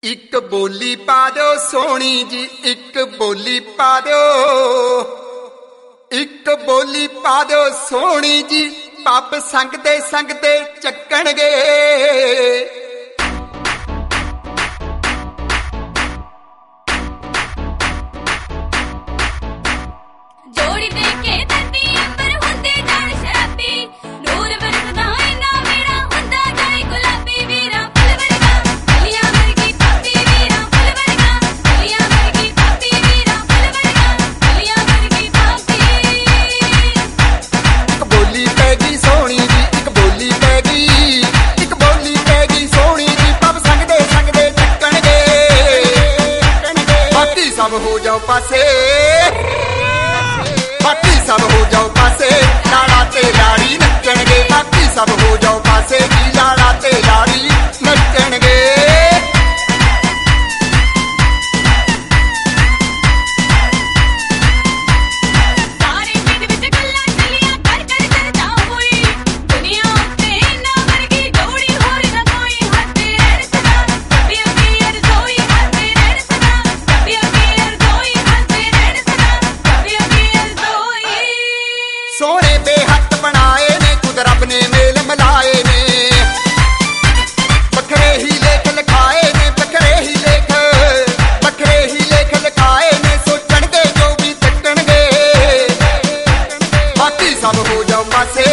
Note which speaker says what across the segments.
Speaker 1: ਇੱਕ ਬੋਲੀ ਪਾ ਦਿਓ ਸੋਹਣੀ ਜੀ, ਇੱਕ ਬੋਲੀ ਪਾ ਦਿਓ, ਇੱਕ ਬੋਲੀ ਪਾ ਦਿਓ ਸੋਹਣੀ ਜੀ। ਪੱਬ ਸੰਗਦੇ ਸੰਗਦੇ ਚੱਕਣਗੇ।
Speaker 2: ਜੋੜੀ ਦੇ ਕੇ ਧਰਤੀ ਅੰਬਰ ਹੁੰਦੇ ਜਾਣ ਸ਼ਰਾਬੀ, ਨੂਰ ਵਰਸਦਾ ਇੰਨਾ ਮੇਰਾ ਹੁੰਦਾ ਜਾਏ ਗੁਲਾਬੀ। ਵੀਰਾਂ ਫੁੱਲ ਵਰਗਾ ਕਲੀਆਂ ਵਰਗੀ ਪਾਪੀ, ਵੀਰਾਂ ਫੁੱਲ ਵਰਗਾ ਕਲੀਆਂ ਵਰਗੀ ਪਾਪੀ, ਵੀਰਾਂ ਫੁੱਲ ਵਰਗਾ ਕਲੀਆਂ ਵਰਗੀ ਪਾਪੀ।
Speaker 1: ਇੱਕ ਬੋਲੀ ਪੈ ਗਈ ਸੋਹਣੀ ਜੀ, ਇੱਕ ਬੋਲੀ ਪੈ ਗਈ, ਇੱਕ ਬੋਲੀ ਪੈ ਗਈ ਸੋਹਣੀ ਜੀ। ਪੱਬ ਸੰਗਦੇ ਸੰਗਦੇ ਚੱਕਣਗੇ। ਬਾਕੀ ਸਭ ਹੋ ਜਾਓ ਪਾਸੇ, ਬਾਕੀ ਸਭ ਹੋ ਜਾਓ ਪਾਸੇ, ਲਾੜਾ ਤੇ ਲਾੜੀ ਨੱਚਣਗੇ। ਬਾਕੀ ਸਭ ਹੋ ਜਾਓ ਪਾਸੇ ਜੀ, ਲਾੜਾ ਤੇ ਲਾੜੀ ਨੱਚਣਗੇ।
Speaker 2: ਸਾਰੇ ਪਿੰਡ ਵਿੱਚ ਗੱਲਾਂ ਚੱਲੀਆਂ, ਕਰ ਕਰ ਚਰਚਾ ਹੋਈ। ਦੁਨੀਆ ਉੱਤੇ ਇਹਨਾਂ ਵਰਗੀ ਜੋੜੀ ਹੋਰ ਨਾ ਕੋਈ। ਹੱਸਦੇ ਰਹਿਣ ਸਦਾ ਰੱਬੀ ਅੱਗੇ ਅਰਜ਼ੋਈ, ਹੱਸਦੇ ਰਹਿਣ ਸਦਾ ਰੱਬੀ ਅੱਗੇ ਅਰਜ਼ੋਈ, ਹੱਸਦੇ ਰਹਿਣ ਸਦਾ ਰੱਬੀ ਅੱਗੇ ਅਰਜ਼ੋਈ।
Speaker 1: ਸੋਹਣੇ ਬੇਹੱਥ ਬਣਾਏ ਨੇ ਖੁਦ ਰੱਬ ਨੇ, ਮੇਲ ਮਿਲਾਏ ਨੇ। ਵੱਖਰੇ ਹੀ ਲੇਖ ਲਿਖਾਏ ਨੇ, ਵੱਖਰੇ ਹੀ ਲੇਖ, ਵੱਖਰੇ ਹੀ ਲੇਖ ਲਿਖਾਏ ਨੇ। ਸੋਚਣਗੇ ਜੋ ਵੀ ਤੱਕਣਗੇ। ਬਾਕੀ ਸਭ ਹੋ ਜਾਓ ਪਾਸੇ,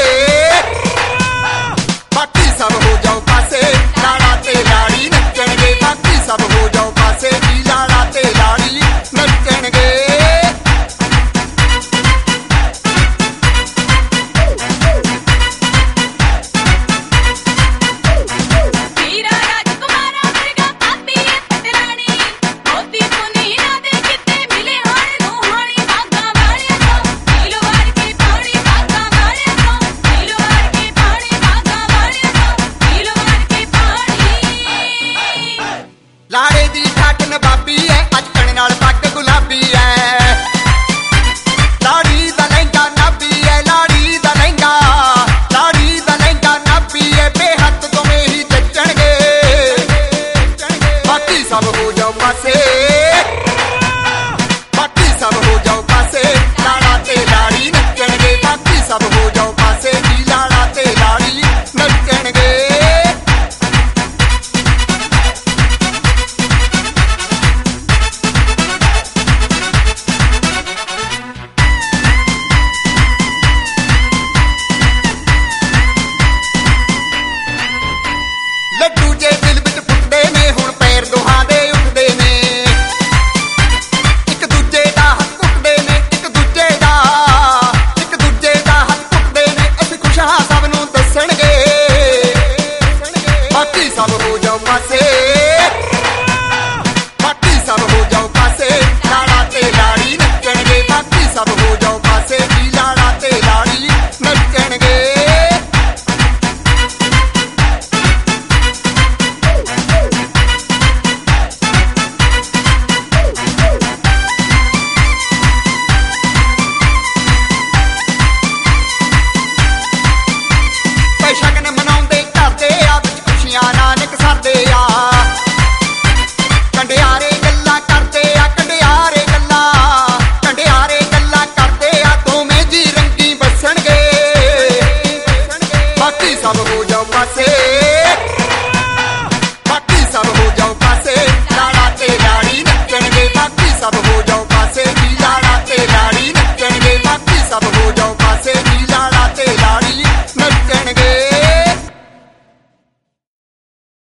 Speaker 1: ਬਾਕੀ ਸਭ ਹੋ ਜਾਓ ਪਾਸੇ, ਲਾੜਾ ਤੇ ਲਾੜੀ ਨੱਚਣਗੇ। ਬਾਕੀ ਸਭ ਹੋ ਜਾਓ ਪਾਸੇ ਜੀ, ਲਾੜਾ ਤੇ ਲਾੜੀ ਨੱਚਣਗੇ।
Speaker 2: ਵੀਰਾ ਰਾਜਕੁਮਾਰਾ ਵਰਗਾ ਪਾਪੀ ਏ ਪਟਰਾਣੀ, ਮੋਤੀ ਪੁੰਨੀ ਨਾ ਦੇ ਕਿਤੇ ਮਿਲੇ ਹਾਣ ਨੂੰ ਹਾਣੀ। ਬਾਗਾਂ ਵਾਲਿਆਂ ਤੋਂ ਢੀਲ ਵਾੜ ਕੇ ਪਾਣੀ, ਬਾਗਾਂ ਵਾਲਿਆਂ ਤੋਂ ਢੀਲ ਵਾੜ ਕੇ ਪਾਣੀ, ਬਾਗਾਂ ਵਾਲਿਆਂ ਤੋਂ ਢੀਲ ਵਾੜ ਕੇ ਪਾਣੀ।
Speaker 1: ਲਾੜੇ ਦੀ ਠੱਠ ਨਵਾਬੀ ਐ, ਅਚਕਣ ਨਾਲ ਪੱਗ ਗੁਲਾਬੀ ਐ। ਲਾੜੀ ਦਾ ਲਹਿੰਗਾ ਨਾਬੀ ਐ, ਲਾੜੀ ਦਾ ਲਹਿੰਗਾ, ਲਾੜੀ ਦਾ ਲਹਿੰਗਾ ਨਾਬੀ ਐ। ਬੇਹੱਥ ਦੋਵੇਂ ਹੀ ਜੱਚਣਗੇ। ਬਾਕੀ ਸਭ ਹੋ ਜਾਓ ਪਾਸੇ।